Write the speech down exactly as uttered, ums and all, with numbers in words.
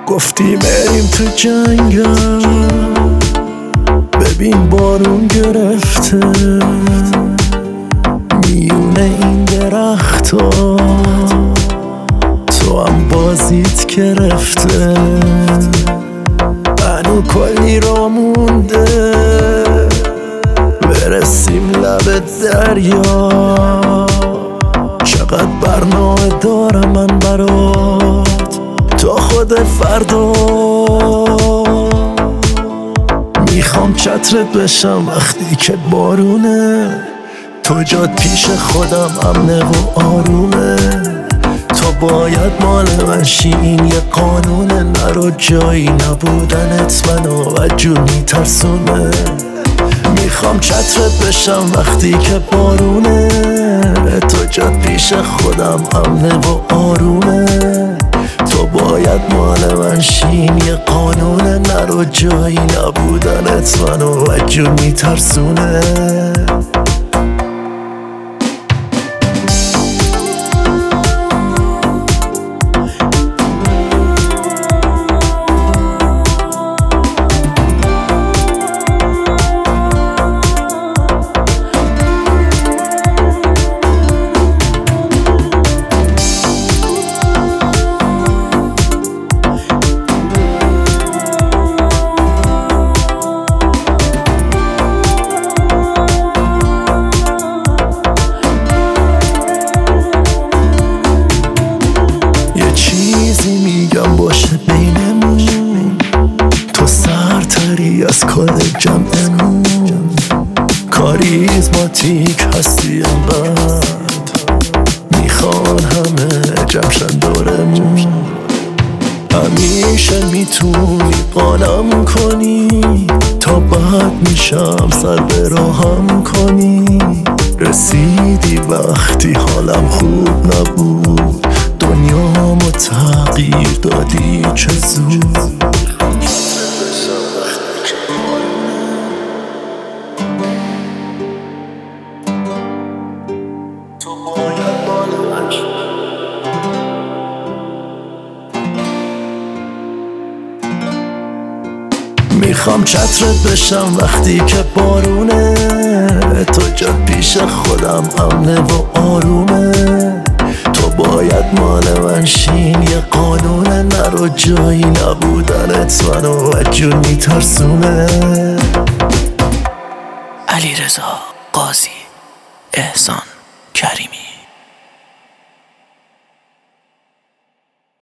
گفتی بریم تو جنگل، ببین بارون گرفته میونه این درختا، تو هم بازیت گرفته، منو کلی را مونده برسیم لب دریا. چقدر برنامه دارم من برات تا خود فردا، میخوام چترت بشم وقتی که بارونه، تو جات پیش خودم امنه و آرومه، تو باید مال من شی، این یه قانونه، نرو جایی نبودنت منو وجود میترسونه. میخوام چترت بشم وقتی که بارونه، تو جات پیش خودم امنه و آرومه، تو باید مال من شین یه قانونه، نرو جایی نبودنت منو وجود میترسونه. میگم باشه بینمون، تو سرتری از کل جمعمون، کاریزماتیک هستی انقدر میخوان همه جمشن دورمون، همیشه میتونی قانم کنی تا بعد میشم سر به راهم کنی. رسیدی وقتی حالم خوب نبود، دنیامو تغییر دادی چه زود. تو باید مال من شی. میخوام چترت بشم وقتی که بارونه، تو جات پیش خودم امنه و آرومه، تو باید مال من شین یه قانونه، نرو جایی نبودنت منو وجود میترسونه. علیرضا قاضی، احسان کریمی.